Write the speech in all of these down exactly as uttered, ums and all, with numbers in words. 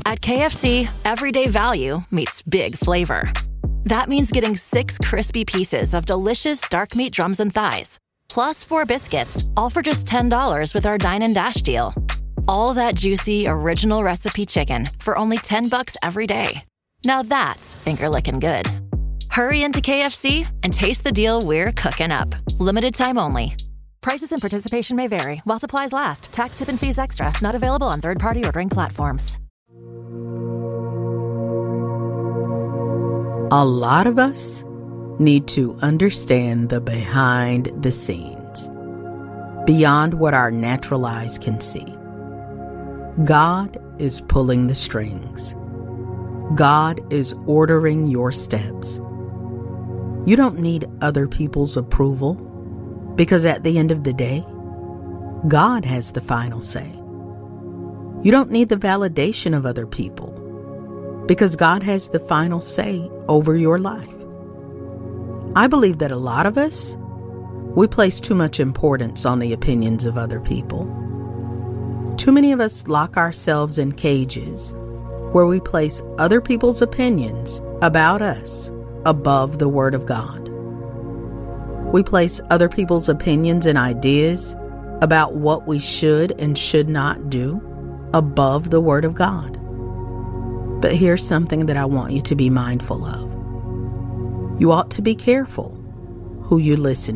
At K F C, everyday value meets big flavor. That means getting six crispy pieces of delicious dark meat drums and thighs, plus four biscuits, all for just ten dollars with our Dine and Dash deal. All that juicy, original recipe chicken for only ten bucks every day. Now that's finger-licking good. Hurry into K F C and taste the deal we're cooking up. Limited time only. Prices and participation may vary while supplies last. Tax, tip, and fees extra. Not available on third-party ordering platforms. A lot of us need to understand the behind the scenes, beyond what our natural eyes can see. God is pulling the strings. God is ordering your steps. You don't need other people's approval, because at the end of the day, God has the final say. You don't need the validation of other people, because God has the final say over your life. I believe that a lot of us, we place too much importance on the opinions of other people. Too many of us lock ourselves in cages where we place other people's opinions about us above the Word of God. We place other people's opinions and ideas about what we should and should not do above the Word of God. But here's something that I want you to be mindful of. You ought to be careful who you listen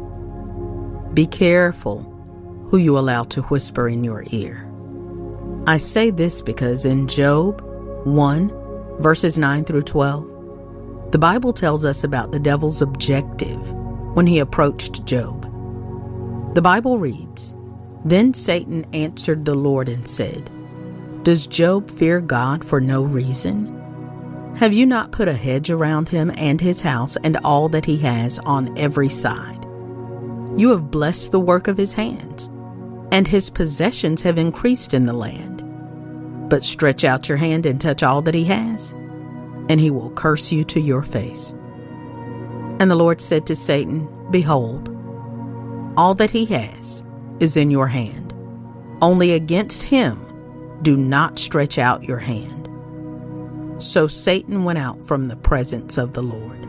to. Be careful who you allow to whisper in your ear. I say this because in Job one, verses nine through twelve, the Bible tells us about the devil's objective when he approached Job. The Bible reads, "Then Satan answered the Lord and said, 'Does Job fear God for no reason? Have you not put a hedge around him and his house and all that he has on every side? You have blessed the work of his hands, and his possessions have increased in the land. But stretch out your hand and touch all that he has, and he will curse you to your face.' And the Lord said to Satan, 'Behold, all that he has is in your hand. Only against him do not stretch out your hand.' So Satan went out from the presence of the Lord."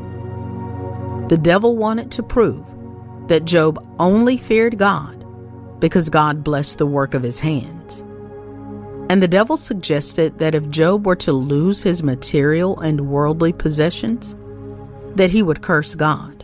The devil wanted to prove that Job only feared God because God blessed the work of his hands. And the devil suggested that if Job were to lose his material and worldly possessions, that he would curse God.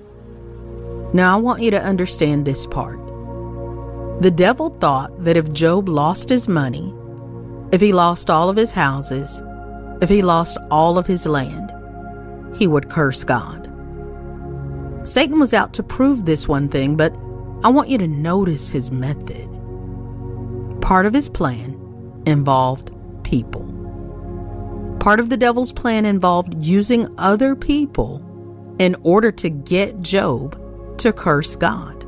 Now I want you to understand this part. The devil thought that if Job lost his money, if he lost all of his houses, if he lost all of his land, he would curse God. Satan was out to prove this one thing, but I want you to notice his method. Part of his plan involved people. Part of the devil's plan involved using other people in order to get Job to curse God.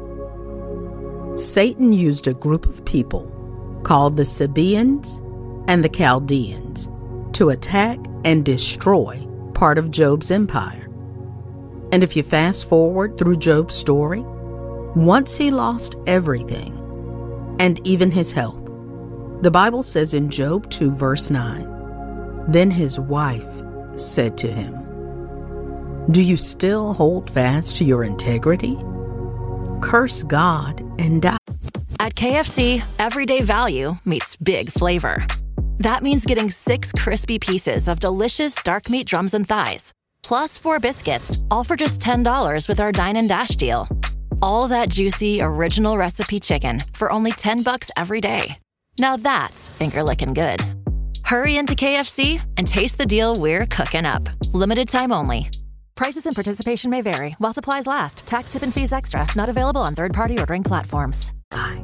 Satan used a group of people called the Sabaeans and the Chaldeans to attack and destroy part of Job's empire. And if you fast forward through Job's story, once he lost everything, and even his health, the Bible says in Job two, verse nine, "Then his wife said to him, 'Do you still hold fast to your integrity? Curse God and die.'" At K F C, everyday value meets big flavor. That means getting six crispy pieces of delicious dark meat drums and thighs, plus four biscuits, all for just ten dollars with our Dine and Dash deal. All that juicy, original recipe chicken for only ten bucks every day. Now that's finger-licking good. Hurry into K F C and taste the deal we're cooking up. Limited time only. Prices and participation may vary while supplies last. Tax, tip, and fees extra. Not available on third-party ordering platforms.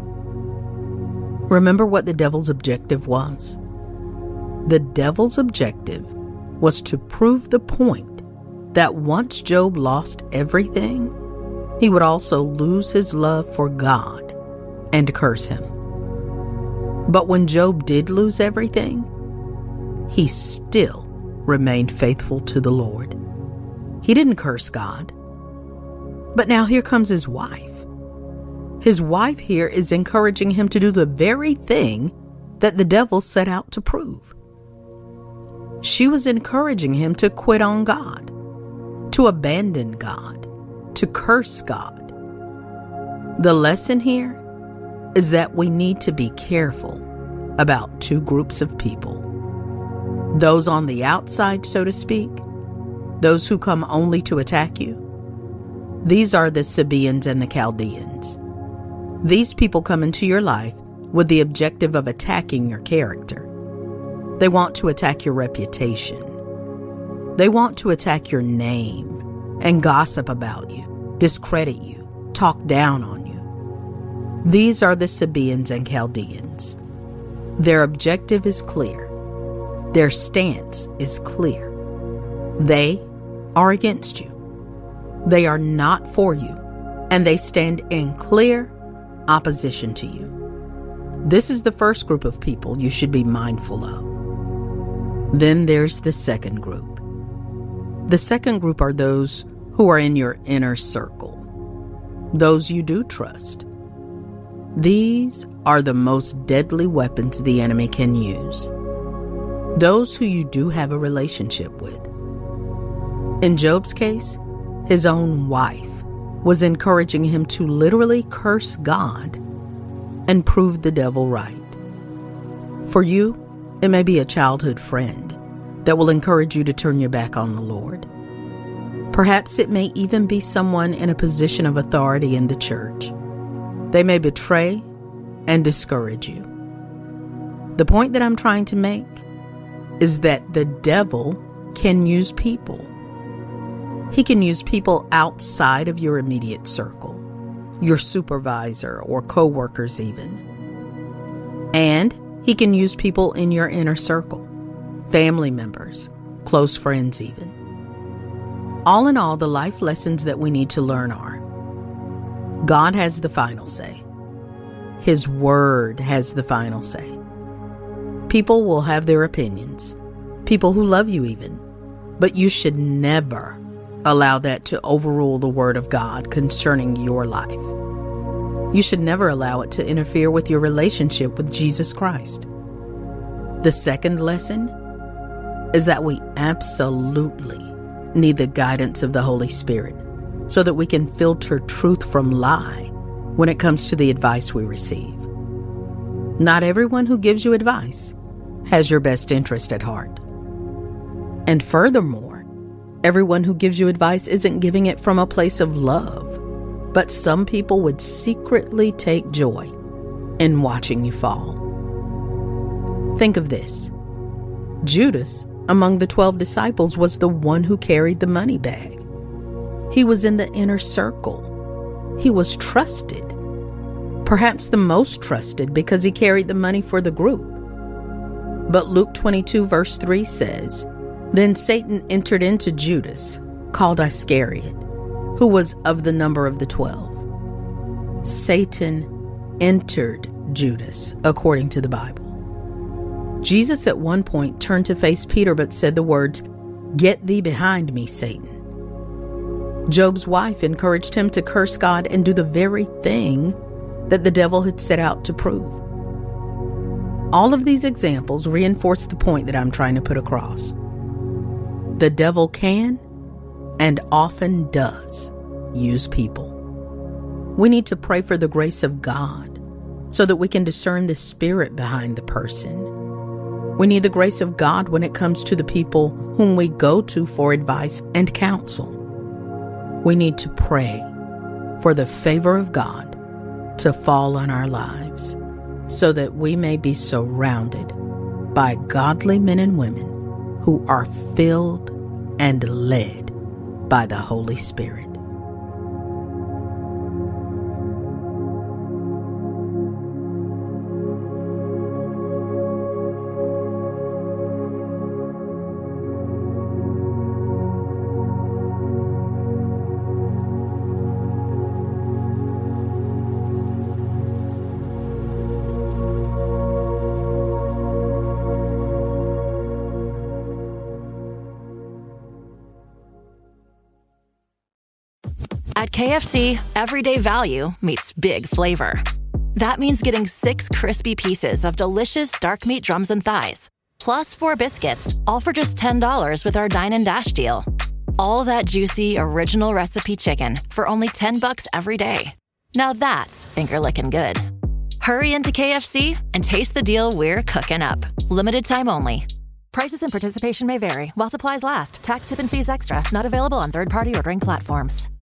Remember what the devil's objective was? The devil's objective was to prove the point that once Job lost everything, he would also lose his love for God and curse him. But when Job did lose everything, he still remained faithful to the Lord. He didn't curse God. But now here comes his wife. His wife here is encouraging him to do the very thing that the devil set out to prove. She was encouraging him to quit on God, to abandon God, to curse God. The lesson here is that we need to be careful about two groups of people. Those on the outside, so to speak, those who come only to attack you. These are the Sabaeans and the Chaldeans. These people come into your life with the objective of attacking your character. They want to attack your reputation. They want to attack your name and gossip about you, discredit you, talk down on you. These are the Sabaeans and Chaldeans. Their objective is clear. Their stance is clear. They are against you. They are not for you, and they stand in clear opposition to you. This is the first group of people you should be mindful of. Then there's the second group. The second group are those who are in your inner circle, those you do trust. These are the most deadly weapons the enemy can use. Those who you do have a relationship with. In Job's case, his own wife was encouraging him to literally curse God and prove the devil right. For you, it may be a childhood friend that will encourage you to turn your back on the Lord. Perhaps it may even be someone in a position of authority in the church. They may betray and discourage you. The point that I'm trying to make is that the devil can use people. He can use people outside of your immediate circle, your supervisor or co-workers even. And he can use people in your inner circle, family members, close friends even. All in all, the life lessons that we need to learn are: God has the final say. His word has the final say. People will have their opinions, people who love you even, but you should never allow that to overrule the word of God concerning your life. You should never allow it to interfere with your relationship with Jesus Christ. The second lesson is that we absolutely need the guidance of the Holy Spirit so that we can filter truth from lie when it comes to the advice we receive. Not everyone who gives you advice has your best interest at heart. And furthermore, everyone who gives you advice isn't giving it from a place of love, but some people would secretly take joy in watching you fall. Think of this. Judas, among the twelve disciples, was the one who carried the money bag. He was in the inner circle. He was trusted, perhaps the most trusted, because he carried the money for the group. But Luke twenty-two verse three says, "Then Satan entered into Judas, called Iscariot, who was of the number of the twelve." Satan entered Judas, according to the Bible. Jesus at one point turned to face Peter but said the words, "Get thee behind me, Satan." Job's wife encouraged him to curse God and do the very thing that the devil had set out to prove. All of these examples reinforce the point that I'm trying to put across. The devil can and often does use people. We need to pray for the grace of God so that we can discern the spirit behind the person. We need the grace of God when it comes to the people whom we go to for advice and counsel. We need to pray for the favor of God to fall on our lives so that we may be surrounded by godly men and women who are filled and led by the Holy Spirit. At K F C, everyday value meets big flavor. That means getting six crispy pieces of delicious dark meat drums and thighs, plus four biscuits, all for just ten dollars with our Dine and Dash deal. All that juicy, original recipe chicken for only ten bucks every day. Now that's finger-licking good. Hurry into K F C and taste the deal we're cooking up. Limited time only. Prices and participation may vary while supplies last. Tax, tip, and fees extra. Not available on third-party ordering platforms.